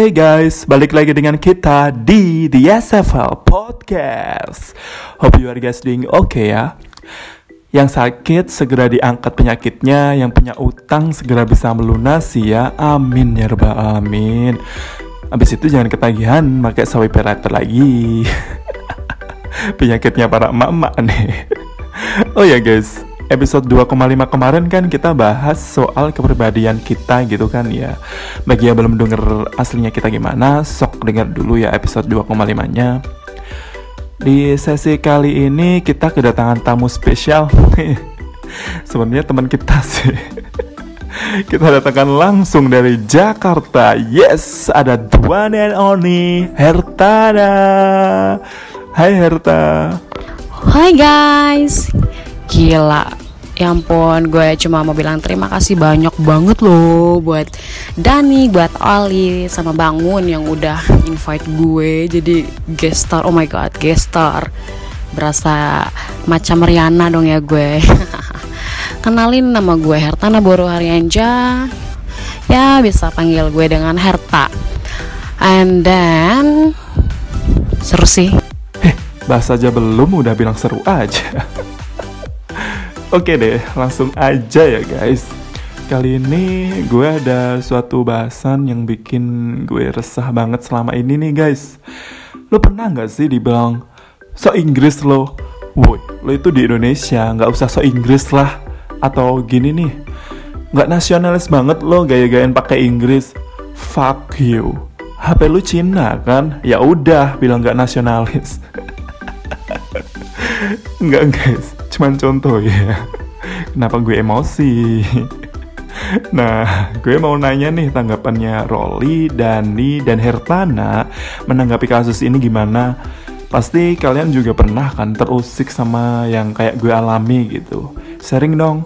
Hey guys, balik lagi dengan kita di The SFL Podcast. Hope you are guys doing okay ya. Yang sakit segera diangkat penyakitnya, yang punya utang segera bisa melunasi ya. Amin ya rabbal alamin. Abis itu jangan ketagihan pakai sawi perater lagi. Penyakitnya para emak-emak nih. Oh ya guys, episode 2,5 kemarin kan kita bahas soal kepribadian kita gitu kan ya. Bagi yang belum denger aslinya kita gimana, sok denger dulu ya episode 2,5-nya. Di sesi kali ini kita kedatangan tamu spesial. Sebenarnya teman kita sih. Kita datangkan langsung dari Jakarta. Yes, ada the one and only Hertana. Hai Herta. Hai guys. Gila, ya ampun, gue cuma mau bilang terima kasih banyak banget loh buat Dani, buat Oli, sama Bangun yang udah invite gue jadi guest star. Oh my god, guest star. Berasa macam Rihanna dong ya gue. Kenalin, nama gue Hertana Boru Harianja. Ya, bisa panggil gue dengan Herta. And then seru sih. Bahas aja belum udah bilang seru aja. Oke deh, langsung aja ya guys. Kali ini gue ada suatu bahasan yang bikin gue resah banget selama ini nih guys. Lo pernah gak sih dibilang so Inggris lo? Woi, lo itu di Indonesia, gak usah so Inggris lah. Atau gini nih, gak nasionalis banget lo gaya-gayain pakai Inggris. Fuck you. HP lu Cina kan? Ya udah, bilang gak nasionalis. Enggak guys, cuman contoh ya. Kenapa gue emosi? Nah, gue mau nanya nih tanggapannya Rolly, Dani, dan Hertana menanggapi kasus ini gimana? Pasti kalian juga pernah kan terusik sama yang kayak gue alami gitu. Sharing dong.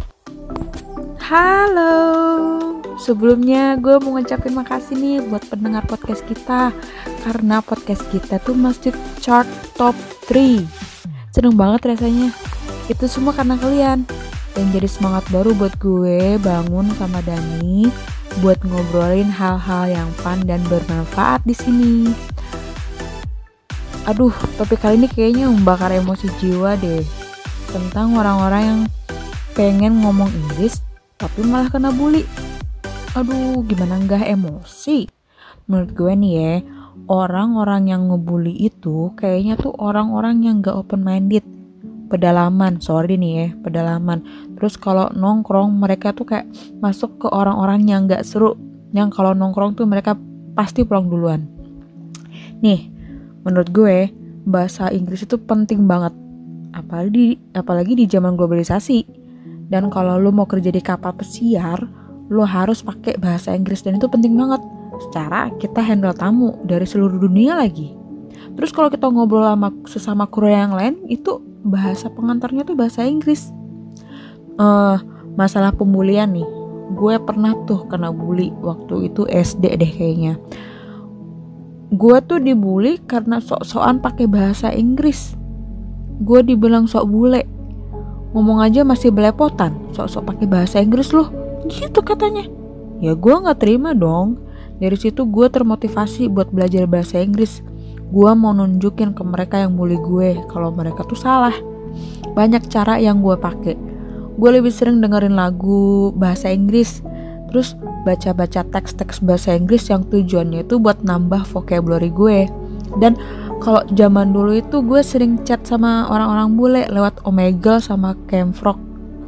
Halo, sebelumnya gue mau ngucapin makasih nih buat pendengar podcast kita. Karena podcast kita tuh masih chart top 3. Seneng banget rasanya. Itu semua karena kalian. Dan jadi semangat baru buat gue, Bangun sama Dani buat ngobrolin hal-hal yang fun dan bermanfaat di sini. Aduh, topik kali ini kayaknya membakar emosi jiwa deh. Tentang orang-orang yang pengen ngomong Inggris tapi malah kena bully. Aduh, gimana nggak emosi? Menurut gue nih ya, orang-orang yang ngebully itu kayaknya tuh orang-orang yang gak open minded, pedalaman. Terus kalau nongkrong mereka tuh kayak masuk ke orang-orang yang gak seru, yang kalau nongkrong tuh mereka pasti pulang duluan. Nih, menurut gue bahasa Inggris itu penting banget, apalagi di zaman globalisasi. Dan kalau lu mau kerja di kapal pesiar, lu harus pakai bahasa Inggris, dan itu penting banget. Secara kita handle tamu dari seluruh dunia lagi. Terus kalau kita ngobrol sama sesama kru yang lain, itu bahasa pengantarnya tuh bahasa Inggris. Masalah pembulian nih, gue pernah tuh kena bully waktu itu SD deh kayaknya. Gue tuh dibully karena sok-sokan pakai bahasa Inggris. Gue dibilang sok bule, ngomong aja masih belepotan, sok-sok pakai bahasa Inggris loh, gitu katanya. Ya gue nggak terima dong. Dari situ gue termotivasi buat belajar bahasa Inggris. Gue mau nunjukin ke mereka yang bully gue kalau mereka tuh salah. Banyak cara yang gue pakai. Gue lebih sering dengerin lagu bahasa Inggris, terus baca-baca teks-teks bahasa Inggris yang tujuannya itu buat nambah vocabulary gue. Dan kalau zaman dulu itu gue sering chat sama orang-orang bule lewat Omegle sama Camfrog.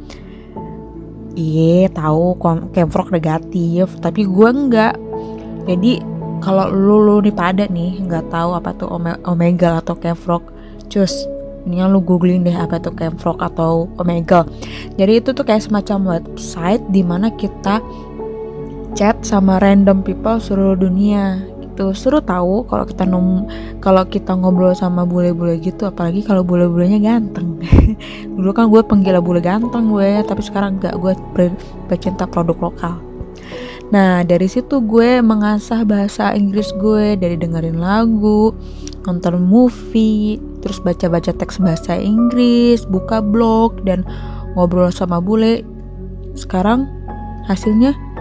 Iya, tahu Camfrog negatif, tapi gue enggak. Jadi kalau lu nih pada nih nggak tahu apa tuh Omegle atau Camfrog, cus, ini lu googling deh apa tuh Camfrog atau Omegle. Jadi itu tuh kayak semacam website di mana kita chat sama random people seluruh dunia. Gitu. Seru tahu kalau kita ngobrol sama bule-bule gitu, apalagi kalau bule-bulenya ganteng. Dulu kan gue penggila bule ganteng gue, tapi sekarang enggak, gue pecinta produk lokal. Nah, dari situ gue mengasah bahasa Inggris gue dari dengerin lagu, nonton movie, terus baca-baca teks bahasa Inggris, buka blog, dan ngobrol sama bule. Sekarang hasilnya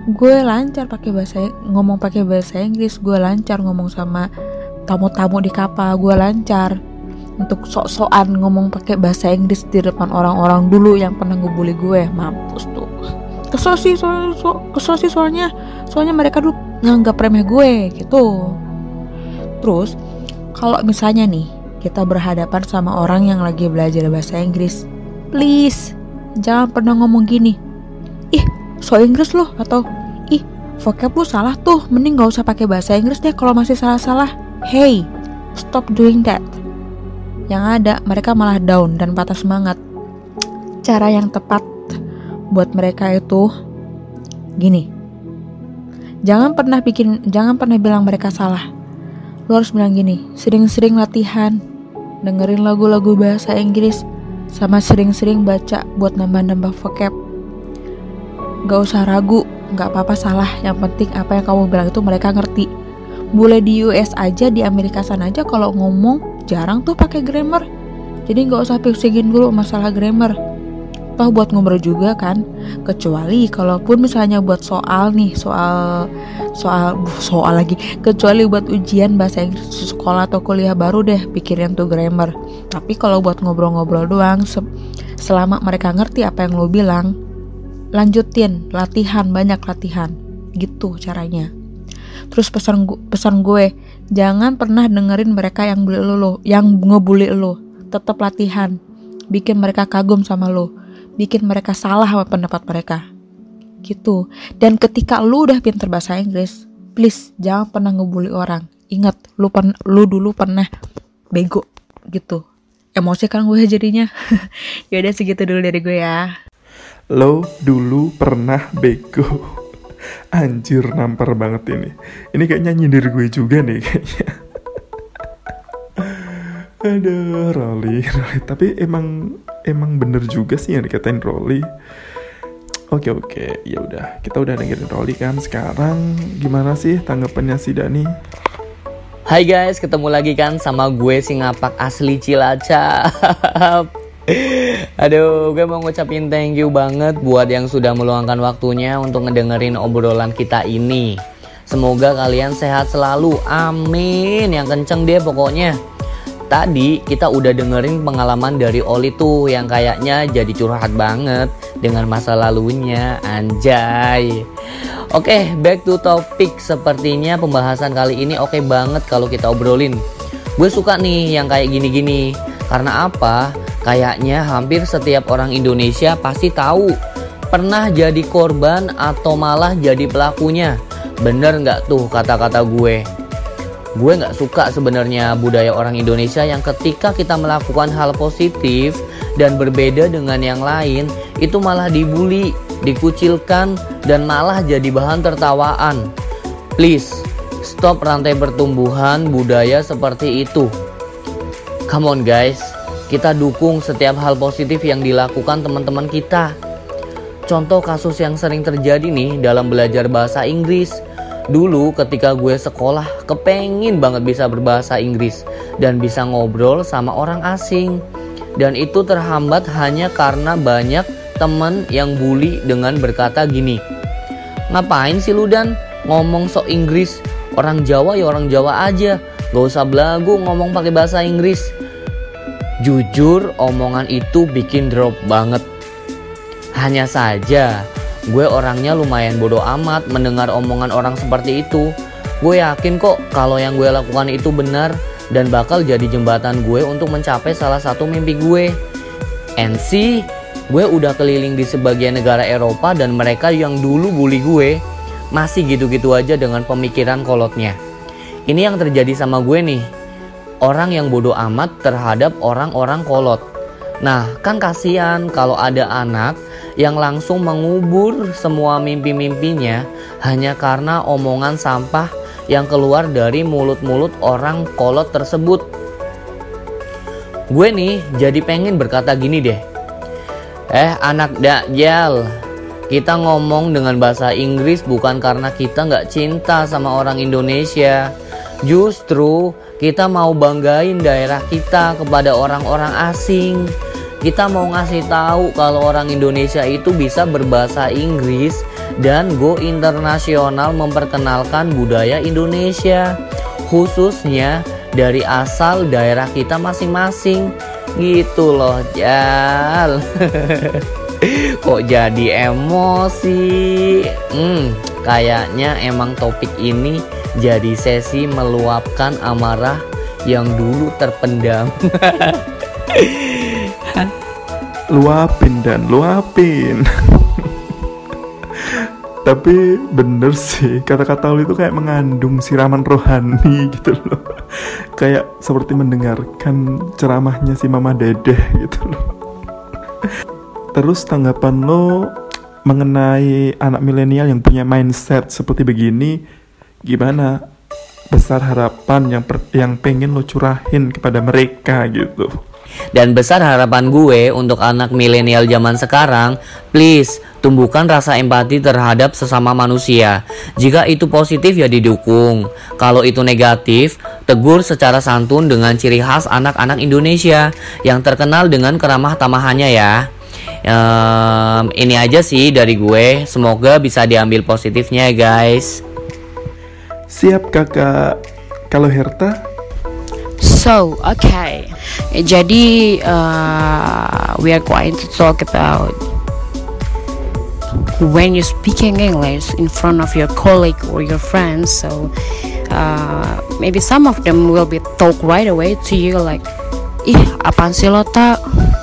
gue lancar ngomong pakai bahasa Inggris, gue lancar ngomong sama tamu-tamu di kapal, gue lancar untuk sok-sokan ngomong pakai bahasa Inggris di depan orang-orang dulu yang pernah ngebully gue. Mampus tuh. Kesel sih soalnya mereka dulu nganggap remeh gue gitu. Terus kalau misalnya nih kita berhadapan sama orang yang lagi belajar bahasa Inggris, please jangan pernah ngomong gini, ih so Inggris loh, atau ih vocab lu salah tuh, mending gak usah pakai bahasa Inggris deh kalau masih salah-salah. Hey, stop doing that. Yang ada mereka malah down dan patah semangat. Cara yang tepat buat mereka itu gini, jangan pernah bilang mereka salah. Lu harus bilang gini, sering-sering latihan, dengerin lagu-lagu bahasa Inggris, sama sering-sering baca buat nambah-nambah vocab. Gak usah ragu, gak apa-apa salah, yang penting apa yang kamu bilang itu mereka ngerti. Boleh di US aja, di Amerika sana aja kalau ngomong jarang tuh pakai grammar. Jadi gak usah pusingin dulu masalah grammar. Toh buat ngobrol juga kan. Kecuali kalaupun misalnya buat soal lagi, kecuali buat ujian bahasa Inggris sekolah atau kuliah, baru deh pikirin tuh grammar. Tapi kalau buat ngobrol-ngobrol doang, selama mereka ngerti apa yang lo bilang, lanjutin latihan, banyak latihan. Gitu caranya. Terus pesan gue, jangan pernah dengerin mereka yang ngebully lo. Tetap latihan, bikin mereka kagum sama lo, bikin mereka salah sama pendapat mereka. Gitu. Dan ketika lu udah pinter bahasa Inggris, please jangan pernah ngebully orang. Ingat, lu dulu pernah bego gitu. Emosi kan gue jadinya. Yaudah segitu dulu dari gue ya. Lo dulu pernah bego. Anjir, nampar banget ini. Ini kayaknya nyindir gue juga nih kayaknya. Aduh, Rolly. Tapi emang bener juga sih yang dikatain Rolly. Oke, ya udah. Kita udah dengerin Rolly kan. Sekarang gimana sih tanggapannya si Dani? Hai guys, ketemu lagi kan sama gue si ngapak asli Cilacap. Aduh, gue mau ngucapin thank you banget buat yang sudah meluangkan waktunya untuk ngedengerin obrolan kita ini. Semoga kalian sehat selalu, amin. Yang kenceng deh pokoknya. Tadi kita udah dengerin pengalaman dari Oli tuh yang kayaknya jadi curhat banget dengan masa lalunya, anjay. Oke, back to topic. Sepertinya pembahasan kali ini oke banget kalau kita obrolin. Gue suka nih yang kayak gini-gini. Karena apa? Kayaknya hampir setiap orang Indonesia pasti tahu, pernah jadi korban atau malah jadi pelakunya. Bener nggak tuh kata-kata gue? Gue nggak suka sebenarnya budaya orang Indonesia yang ketika kita melakukan hal positif dan berbeda dengan yang lain, itu malah dibully, dikucilkan, dan malah jadi bahan tertawaan. Please, stop rantai pertumbuhan budaya seperti itu. Come on guys, kita dukung setiap hal positif yang dilakukan teman-teman kita. Contoh kasus yang sering terjadi nih dalam belajar bahasa Inggris. Dulu ketika gue sekolah, kepengin banget bisa berbahasa Inggris dan bisa ngobrol sama orang asing. Dan itu terhambat hanya karena banyak teman yang bully dengan berkata gini, ngapain sih lu Dan ngomong sok Inggris? Orang Jawa ya orang Jawa aja, gak usah belagu ngomong pakai bahasa Inggris. Jujur, omongan itu bikin drop banget. Hanya saja, gue orangnya lumayan bodoh amat mendengar omongan orang seperti itu. Gue yakin kok kalau yang gue lakukan itu benar dan bakal jadi jembatan gue untuk mencapai salah satu mimpi gue. And see, gue udah keliling di sebagian negara Eropa dan mereka yang dulu bully gue masih gitu-gitu aja dengan pemikiran kolotnya. Ini yang terjadi sama gue nih. Orang yang bodoh amat terhadap orang-orang kolot. Nah, kan kasihan kalau ada anak yang langsung mengubur semua mimpi-mimpinya hanya karena omongan sampah yang keluar dari mulut-mulut orang kolot tersebut. Gue nih jadi pengen berkata gini deh. Anak dakjal, kita ngomong dengan bahasa Inggris bukan karena kita gak cinta sama orang Indonesia. Justru kita mau banggain daerah kita kepada orang-orang asing. Kita mau ngasih tahu kalau orang Indonesia itu bisa berbahasa Inggris dan go internasional memperkenalkan budaya Indonesia, khususnya dari asal daerah kita masing-masing. Gitu loh, Jal. Kok jadi emosi? Kayaknya emang topik ini jadi sesi meluapkan amarah yang dulu terpendam. Luapin dan luapin. Tapi bener sih, kata-kata lu itu kayak mengandung siraman rohani gitu loh. Kayak seperti mendengarkan ceramahnya si Mama Dedeh gitu loh. Terus tanggapan lo mengenai anak milenial yang punya mindset seperti begini gimana? Besar harapan yang pengen lo curahin kepada mereka gitu. Dan besar harapan gue untuk anak milenial zaman sekarang, please tumbuhkan rasa empati terhadap sesama manusia. Jika itu positif ya didukung. Kalau itu negatif, tegur secara santun dengan ciri khas anak-anak Indonesia yang terkenal dengan keramah tamahannya ya. Ini aja sih dari gue. Semoga bisa diambil positifnya guys. Siap kakak. Kalau Herta? So, okay. Jadi, we are going to talk about when you speaking English in front of your colleague or your friends. So, maybe some of them will be talk right away to you like, ih, apaan sih lo tak?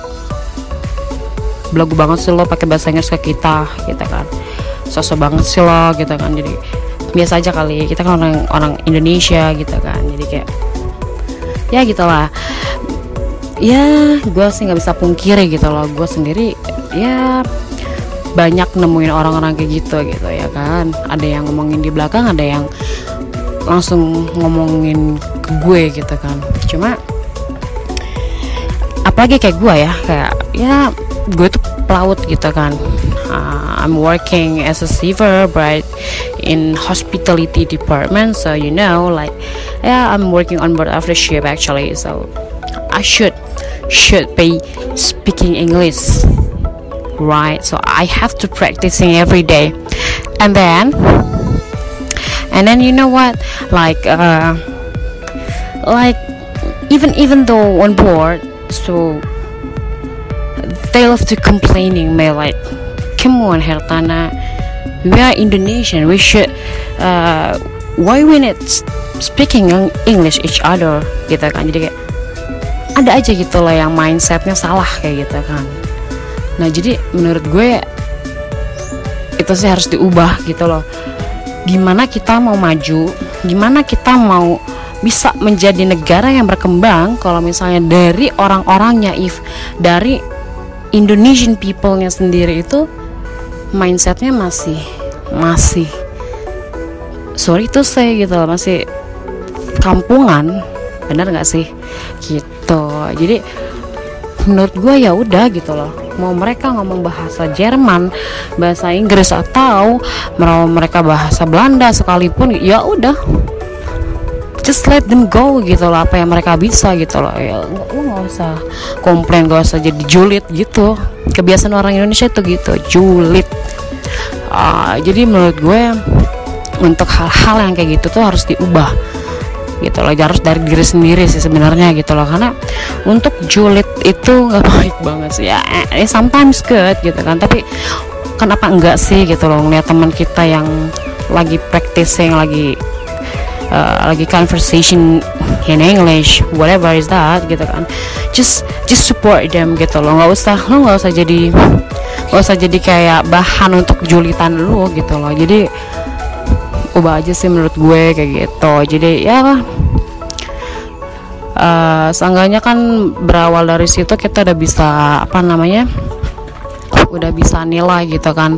Belagu banget sih lo pakai bahasa Inggris ke kita, gitu kan? Sosok banget sih lo, gitu kan? Jadi biasa aja kali, kita kan orang Indonesia, gitu kan? Jadi kayak ya gitulah. Ya gue sih nggak bisa pungkiri gitu loh, gue sendiri ya banyak nemuin orang-orang kayak gitu ya kan. Ada yang ngomongin di belakang, ada yang langsung ngomongin ke gue gitu kan. Cuma apalagi kayak gue ya, kayak ya gue tuh pelaut gitu kan. I'm working as a server but in hospitality department, so you know, like, yeah, I'm working on board after ship actually, so I should be speaking English, right? So I have to practicing every day, and then you know what, like even though on board, so they love to complaining me like, come on Hertana, we are Indonesian, we should why we need speaking English each other gitu kan. Jadi kayak ada aja gitu loh yang mindsetnya salah kayak gitu kan. Nah jadi menurut gue itu sih harus diubah gitu loh. Gimana kita mau maju, gimana kita mau bisa menjadi negara yang berkembang kalau misalnya dari orang-orangnya, dari Indonesian people-nya sendiri itu mindsetnya masih sorry to say gitu loh, masih kampungan, benar nggak sih gitu. Jadi menurut gue ya udah gitu loh, mau mereka ngomong bahasa Jerman, bahasa Inggris, atau mau mereka bahasa Belanda sekalipun, ya udah just let them go gitu loh, apa yang mereka bisa gitu loh. Ya lo nggak usah komplain, nggak usah jadi julid gitu. Kebiasaan orang Indonesia itu gitu, julid. Jadi menurut gue untuk hal-hal yang kayak gitu tuh harus diubah gitu loh, harus dari diri sendiri sih sebenarnya gitu loh. Karena untuk julid itu nggak baik banget sih ya, sometimes good gitu kan, tapi kenapa enggak sih gitu loh ngeliat teman kita yang lagi practicing, lagi conversation in English, whatever is that gitu kan, just support them gitu loh. Nggak usah jadi kayak bahan untuk julitan lu gitu loh. Jadi ubah aja sih menurut gue kayak gitu. Jadi ya seenggaknya kan berawal dari situ kita udah bisa udah bisa nilai gitu kan,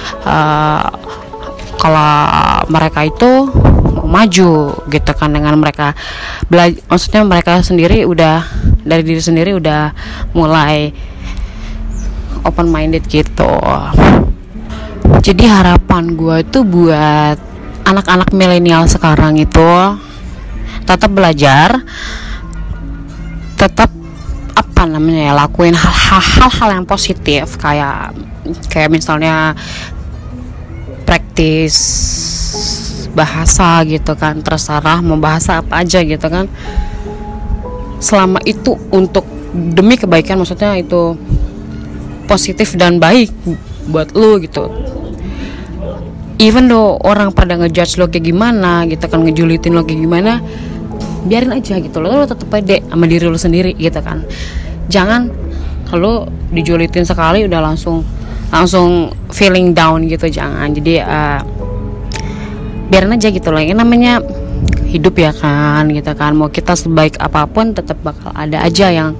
kalau mereka itu mau maju gitu kan, dengan mereka maksudnya mereka sendiri udah dari diri sendiri udah mulai open minded gitu. Jadi harapan gue itu buat anak-anak milenial sekarang itu tetap belajar, tetap lakuin hal-hal yang positif, kayak misalnya praktis bahasa gitu kan, terserah mau bahasa apa aja gitu kan, selama itu untuk demi kebaikan, maksudnya itu positif dan baik buat lu gitu. Even though orang pada ngejudge lo kayak gimana gitu kan, ngejulitin lo kayak gimana, biarin aja gitu, lo tetep pede sama diri lo sendiri gitu kan. Jangan lo dijulitin sekali udah langsung feeling down gitu, jangan. Jadi biarin aja gitu loh, yang namanya hidup ya kan gitu kan. Mau kita sebaik apapun tetap bakal ada aja yang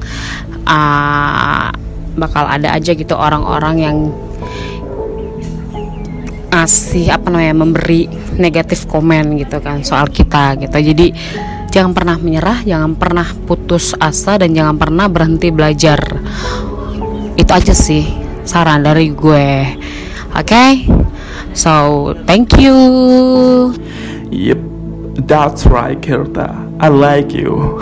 gitu orang-orang yang ngasih memberi negatif komen gitu kan soal kita gitu. Jadi jangan pernah menyerah, jangan pernah putus asa, dan jangan pernah berhenti belajar. Itu aja sih saran dari gue. Okay? So thank you. Yep, that's right Kerta, I like you.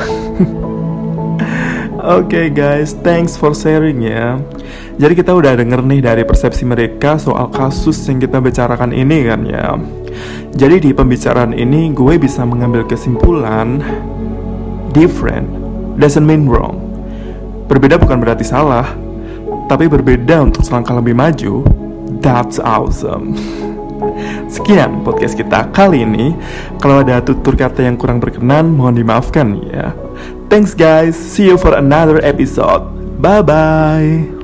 Oke guys, thanks for sharing ya. Jadi kita udah denger nih dari persepsi mereka soal kasus yang kita bicarakan ini kan ya. Jadi di pembicaraan ini gue bisa mengambil kesimpulan, different doesn't mean wrong. Berbeda bukan berarti salah, tapi berbeda untuk selangkah lebih maju. That's awesome. Sekian podcast kita kali ini. Kalau ada tutur kata yang kurang berkenan, mohon dimaafkan ya. Thanks guys, see you for another episode. Bye bye.